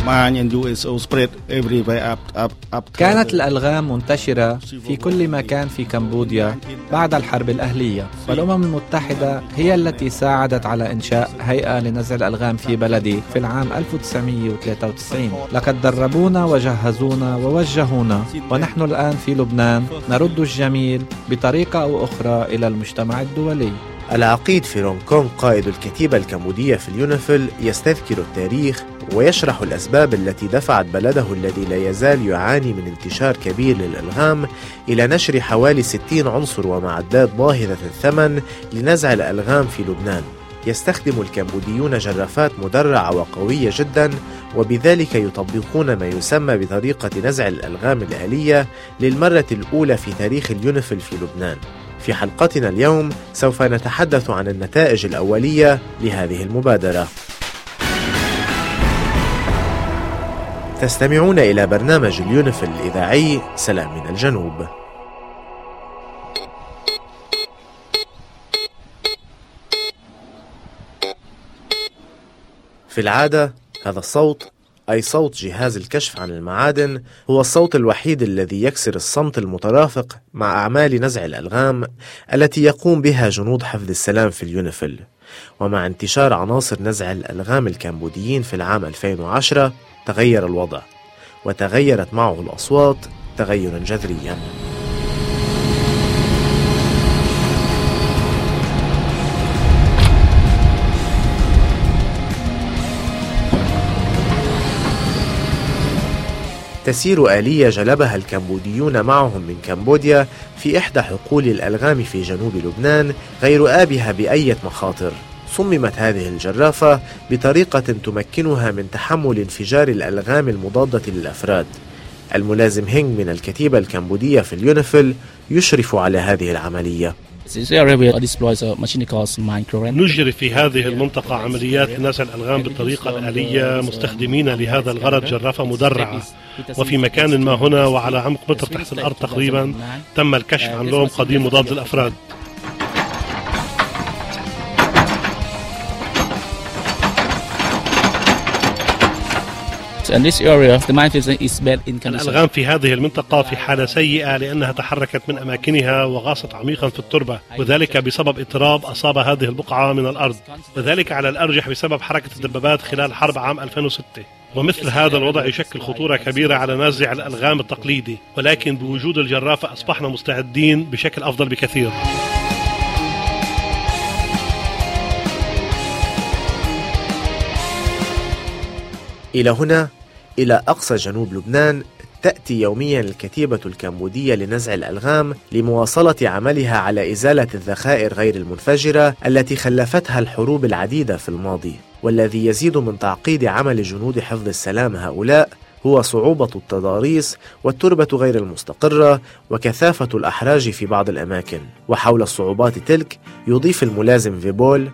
كانت الألغام منتشرة في كل مكان في كمبوديا بعد الحرب الأهلية، والأمم المتحدة هي التي ساعدت على إنشاء هيئة لنزع الألغام في بلدي في العام 1993. لقد دربونا وجهزونا ووجهونا، ونحن الآن في لبنان نرد الجميل بطريقة أو أخرى إلى المجتمع الدولي. العقيد فيرونكونغ قائد الكتيبة الكمبودية في اليونيفيل يستذكر التاريخ ويشرح الأسباب التي دفعت بلده الذي لا يزال يعاني من انتشار كبير للألغام إلى نشر حوالي 60 عنصر ومعدات باهظة الثمن لنزع الألغام في لبنان. يستخدم الكمبوديون جرافات مدرعة وقوية جدا، وبذلك يطبقون ما يسمى بطريقة نزع الألغام الآلية للمرة الأولى في تاريخ اليونيفيل في لبنان. في حلقتنا اليوم سوف نتحدث عن النتائج الأولية لهذه المبادرة. تستمعون إلى برنامج اليونيفيل الإذاعي سلام من الجنوب. في العادة هذا الصوت، أي صوت جهاز الكشف عن المعادن، هو الصوت الوحيد الذي يكسر الصمت المترافق مع أعمال نزع الألغام التي يقوم بها جنود حفظ السلام في اليونيفيل. ومع انتشار عناصر نزع الألغام الكمبوديين في العام 2010 تغير الوضع، وتغيرت معه الأصوات تغيرا جذريا. تسير آلية جلبها الكمبوديون معهم من كمبوديا في إحدى حقول الألغام في جنوب لبنان غير آبها بأية مخاطر. صممت هذه الجرافة بطريقة تمكنها من تحمل انفجار الألغام المضادة للأفراد. الملازم هينغ من الكتيبة الكمبودية في اليونيفيل يشرف على هذه العملية. نجري في هذه المنطقة عمليات نزع الألغام بالطريقة الآلية مستخدمين لهذا الغرض جرافة مدرعة، وفي مكان ما هنا وعلى عمق متر تحت الأرض تقريبا تم الكشف عن لوم قديم مضاد للأفراد. الألغام في هذه المنطقة في حالة سيئة لأنها تحركت من أماكنها وغاصت عميقا في التربة، وذلك بسبب اضطراب أصاب هذه البقعة من الأرض، وذلك على الأرجح بسبب حركة الدبابات خلال حرب عام 2006. ومثل هذا الوضع يشكل خطورة كبيرة على نازع الألغام التقليدي، ولكن بوجود الجرافة أصبحنا مستعدين بشكل أفضل بكثير. إلى هنا، إلى أقصى جنوب لبنان، تأتي يوميا الكتيبة الكمبودية لنزع الألغام لمواصلة عملها على إزالة الذخائر غير المنفجرة التي خلفتها الحروب العديدة في الماضي. والذي يزيد من تعقيد عمل جنود حفظ السلام هؤلاء هو صعوبة التضاريس والتربة غير المستقرة وكثافة الأحراج في بعض الأماكن. وحول الصعوبات تلك يضيف الملازم فيبول: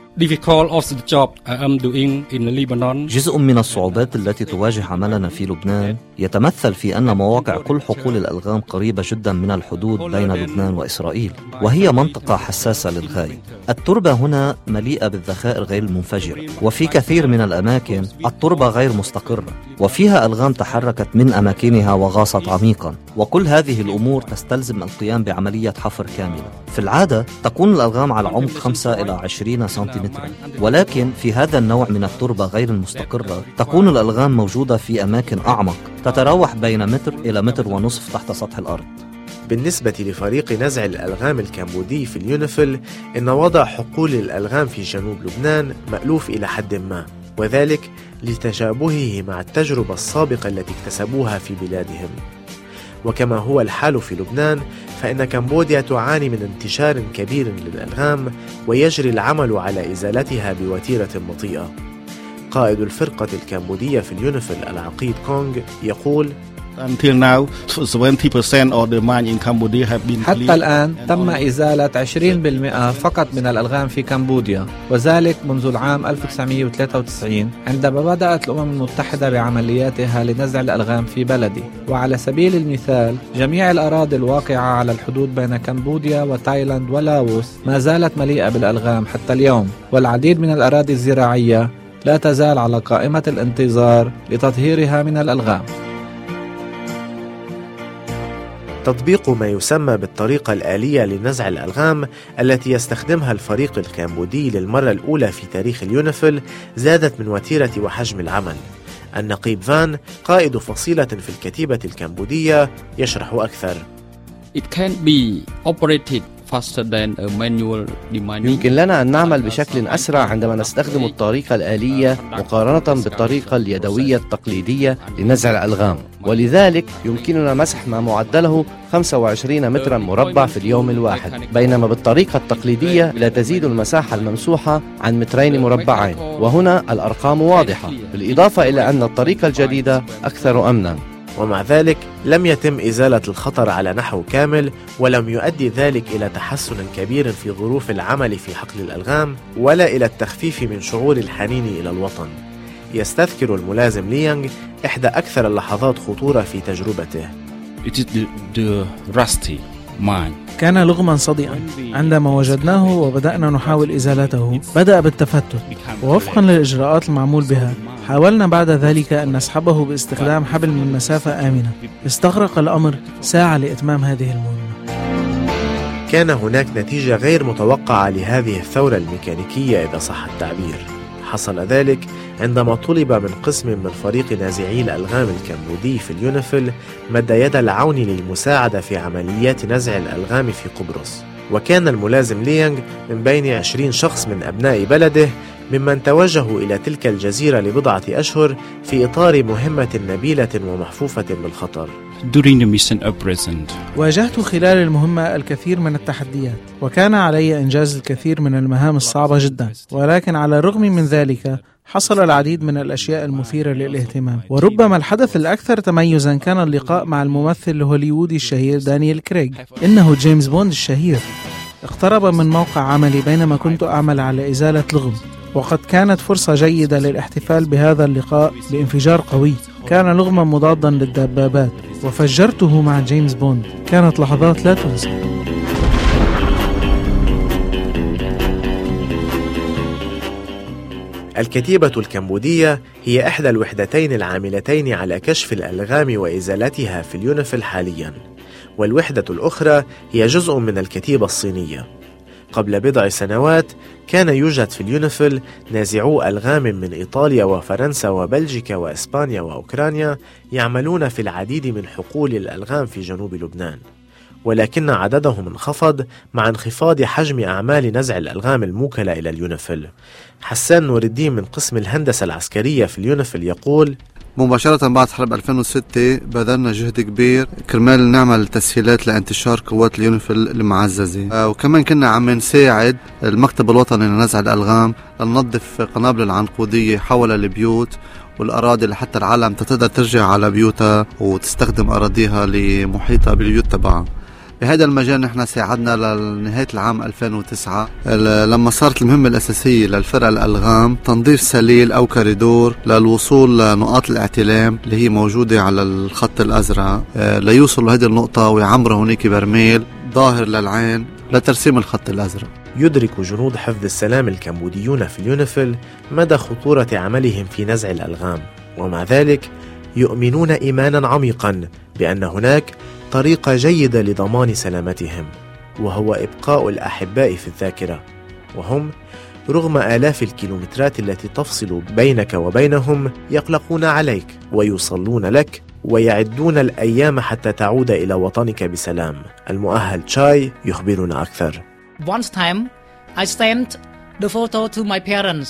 جزء من الصعوبات التي تواجه عملنا في لبنان يتمثل في أن مواقع كل حقول الألغام قريبة جدا من الحدود بين لبنان وإسرائيل، وهي منطقة حساسة للغاية. التربة هنا مليئة بالذخائر غير المنفجرة، وفي كثير من الأماكن التربة غير مستقرة، وفيها ألغام تحركت من أماكنها وغاصت عميقا، وكل هذه الأمور تستلزم القيام بعملية حفر كاملة. في العادة تكون الألغام على عمق 5 إلى 20 سنتيمترا، ولكن في هذا النوع من التربة غير المستقرة تكون الألغام موجودة في أماكن أعمق تتراوح بين متر إلى متر ونصف تحت سطح الأرض. بالنسبة لفريق نزع الألغام الكمبودي في اليونيفيل، إن وضع حقول الألغام في جنوب لبنان مألوف إلى حد ما، وذلك لتشابهه مع التجربة السابقة التي اكتسبوها في بلادهم. وكما هو الحال في لبنان، فإن كمبوديا تعاني من انتشار كبير للألغام، ويجري العمل على إزالتها بوتيرة بطيئة. قائد الفرقة الكمبودية في اليونيفيل العقيد كونغ يقول: حتى الآن تم إزالة 20% فقط من الألغام في كمبوديا، وذلك منذ العام 1993 عندما بدأت الأمم المتحدة بعملياتها لنزع الألغام في بلدي. وعلى سبيل المثال، جميع الأراضي الواقعة على الحدود بين كمبوديا وتايلاند ولاوس ما زالت مليئة بالألغام حتى اليوم، والعديد من الأراضي الزراعية لا تزال على قائمة الانتظار لتطهيرها من الألغام. تطبيق ما يسمى بالطريقة الآلية لنزع الألغام التي يستخدمها الفريق الكامبودي للمرة الأولى في تاريخ اليونيفيل زادت من وتيرة وحجم العمل. النقيب فان قائد فصيلة في الكتيبة الكامبودية يشرح أكثر. يمكن لنا أن نعمل بشكل أسرع عندما نستخدم الطريقة الآلية مقارنة بالطريقة اليدوية التقليدية لنزع الألغام، ولذلك يمكننا مسح ما معدله 25 مترا مربع في اليوم الواحد، بينما بالطريقة التقليدية لا تزيد المساحة الممسوحة عن 2 مربعين، وهنا الأرقام واضحة، بالإضافة إلى أن الطريقة الجديدة أكثر أمنا. ومع ذلك لم يتم إزالة الخطر على نحو كامل، ولم يؤدي ذلك إلى تحسن كبير في ظروف العمل في حقل الألغام ولا إلى التخفيف من شعور الحنين إلى الوطن. يستذكر الملازم ليانغ إحدى أكثر اللحظات خطورة في تجربته. كان لغما صدئا. عندما وجدناه وبدأنا نحاول إزالته بدأ بالتفتت، ووفقا للإجراءات المعمول بها حاولنا بعد ذلك أن نسحبه باستخدام حبل من مسافة آمنة. استغرق الأمر ساعة لإتمام هذه المهمة. كان هناك نتيجة غير متوقعة لهذه الثورة الميكانيكية إذا صح التعبير. حصل ذلك عندما طلب من قسم من فريق نازعي الألغام الكامبودي في اليونيفيل مد يد العون للمساعدة في عمليات نزع الألغام في قبرص. وكان الملازم ليانغ من بين 20 شخص من أبناء بلده ممن توجهوا إلى تلك الجزيرة لبضعة أشهر في إطار مهمة نبيلة ومحفوفة بالخطر. واجهت خلال المهمة الكثير من التحديات، وكان علي إنجاز الكثير من المهام الصعبة جدا، ولكن على الرغم من ذلك حصل العديد من الأشياء المثيرة للاهتمام. وربما الحدث الأكثر تميزا كان اللقاء مع الممثل الهوليوودي الشهير دانيال كريغ. إنه جيمس بوند الشهير. اقترب من موقع عملي بينما كنت أعمل على إزالة لغم، وقد كانت فرصة جيدة للاحتفال بهذا اللقاء بانفجار قوي. كان لغما مضادا للدبابات وفجرته مع جيمس بوند. كانت لحظات لا تنسى. الكتيبة الكامبودية هي إحدى الوحدتين العاملتين على كشف الألغام وإزالتها في اليونيفيل حالياً، والوحدة الأخرى هي جزء من الكتيبة الصينية. قبل بضع سنوات كان يوجد في اليونيفيل نازعو ألغام من إيطاليا وفرنسا وبلجيكا وإسبانيا وأوكرانيا يعملون في العديد من حقول الألغام في جنوب لبنان، ولكن عددهم انخفض مع انخفاض حجم أعمال نزع الألغام الموكلة إلى اليونيفيل. حسان نور الدين من قسم الهندسة العسكرية في اليونيفيل يقول: مباشرة بعد حرب 2006 بذلنا جهد كبير كرمال نعمل تسهيلات لانتشار قوات اليونيفيل المعززة، وكمان كنا عم نساعد المكتب الوطني لنزع الألغام لننظف قنابل العنقودية حول البيوت والأراضي لحتى العالم تقدر ترجع على بيوتها وتستخدم أراضيها لمحيطة بالبيوت تبعها. بهذا المجال نحن ساعدنا لنهاية العام 2009 لما صارت المهمة الأساسية للفرق الألغام تنظيف سليل أو كاريدور للوصول لنقاط الاعتلام اللي هي موجودة على الخط الأزرق، ليوصلوا لهذه النقطة ويعمروا هناك برميل ظاهر للعين لترسيم الخط الأزرق. يدرك جنود حفظ السلام الكامبوديون في اليونيفيل مدى خطورة عملهم في نزع الألغام، ومع ذلك يؤمنون إيمانا عميقا بأن هناك طريقة جيدة لضمان سلامتهم، وهو إبقاء الأحباء في الذاكرة، وهم رغم آلاف الكيلومترات التي تفصل بينك وبينهم يقلقون عليك ويصلون لك ويعدون الأيام حتى تعود إلى وطنك بسلام. المؤهل تشاي يخبرنا أكثر. Once time I sent the photo to my parents.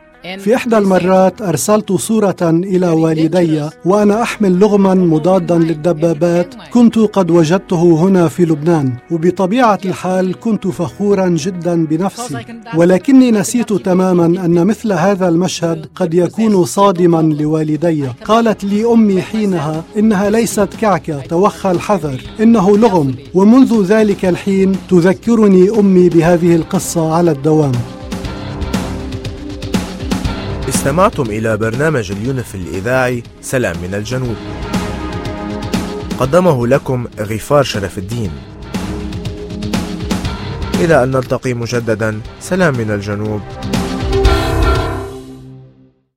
في إحدى المرات أرسلت صورة إلى والدي وأنا أحمل لغما مضادا للدبابات كنت قد وجدته هنا في لبنان، وبطبيعة الحال كنت فخورا جدا بنفسي، ولكني نسيت تماما أن مثل هذا المشهد قد يكون صادما لوالدي. قالت لي أمي حينها: إنها ليست كعكة، توخى الحذر، إنه لغم. ومنذ ذلك الحين تذكرني أمي بهذه القصة على الدوام. استمعتم إلى برنامج اليونيفيل الإذاعي سلام من الجنوب، قدمه لكم غفار شرف الدين. إلى أن نلتقي مجددا، سلام من الجنوب.